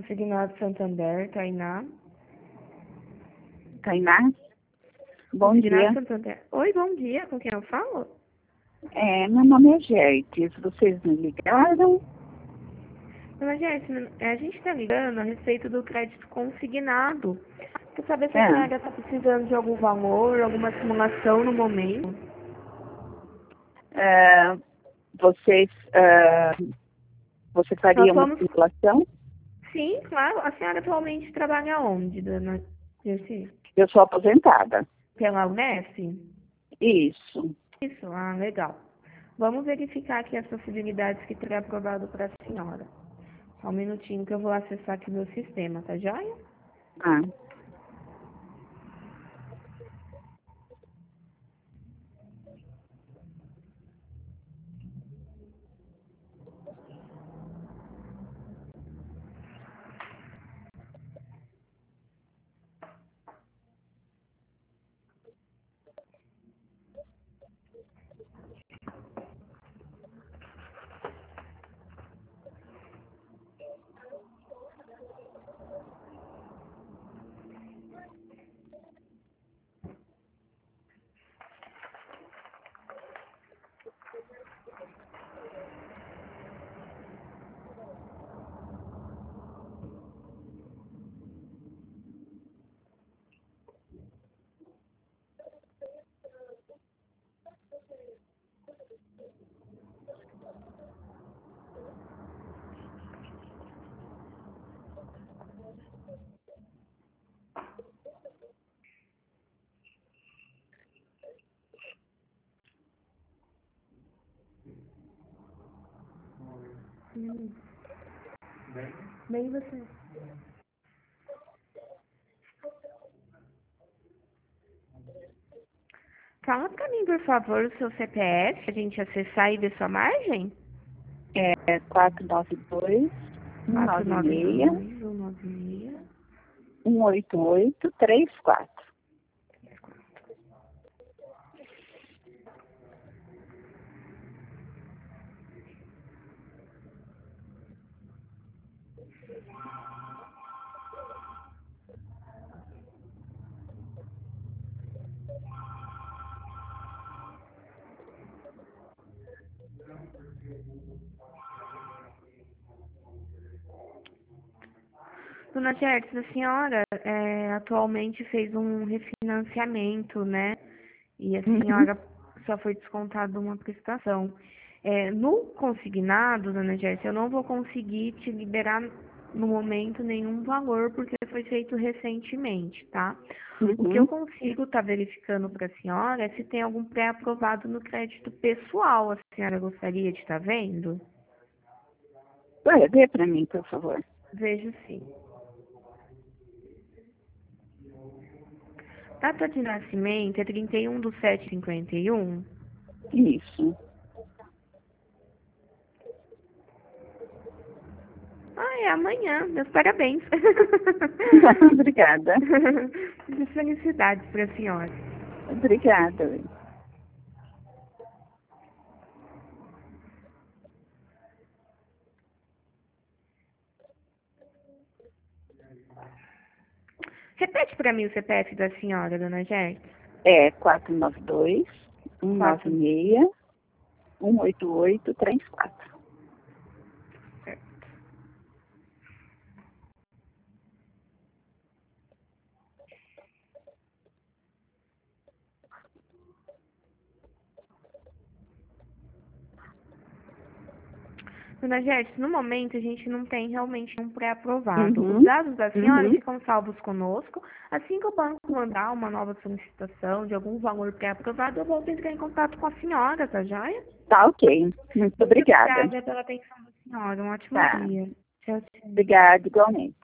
Consignado Santander, Tainá. Tainá? Bom Consignado dia. Santander. Oi, bom dia. Com quem eu falo? Meu nome é Gertes. Vocês me ligaram? Dona Jéssica, a gente está ligando a respeito do crédito consignado. Quer saber se a É, senhora está precisando de algum valor, alguma simulação no momento? é, vocês, você Nós faria uma somos... simulação? Sim, claro. A senhora atualmente trabalha onde, dona Jéssica? Eu sou aposentada. Pela Unesp? Isso. Isso, legal. Vamos verificar aqui as possibilidades que teria aprovado para a senhora. Só um minutinho que eu vou acessar aqui meu sistema, tá joia? Ah, Bem você. Fala pra mim, por favor, o seu CPF, pra gente acessar e ver sua margem. é 492 196 492, 196. 188 34. Dona Gertz, a senhora atualmente fez um refinanciamento, né? E a Uhum. senhora só foi descontada uma prestação. No consignado, dona Gertz, eu não vou conseguir te liberar no momento nenhum valor, porque foi feito recentemente, tá? O que eu Uhum. consigo estar verificando para a senhora é se tem algum pré-aprovado no crédito pessoal. A senhora gostaria de estar vendo? Ué, vê para mim, por favor. Vejo sim. Data de nascimento é 31/7/51. Isso. É amanhã. Meus parabéns. Obrigada. Felicidades para a senhora. Obrigada. Repete para mim o CPF da senhora, dona Gertz. É 492 4. 196 188 34. Dona Gertz, no momento a gente não tem realmente um pré-aprovado. Os Uhum. dados da senhora Uhum. ficam salvos conosco. Assim que o banco mandar uma nova solicitação de algum valor pré-aprovado, eu volto a entrar em contato com a senhora, tá joia? Tá, ok. Muito Muito obrigada. obrigada pela atenção da senhora. Um ótimo Tá. dia. Tchau, tchau. Obrigada, igualmente.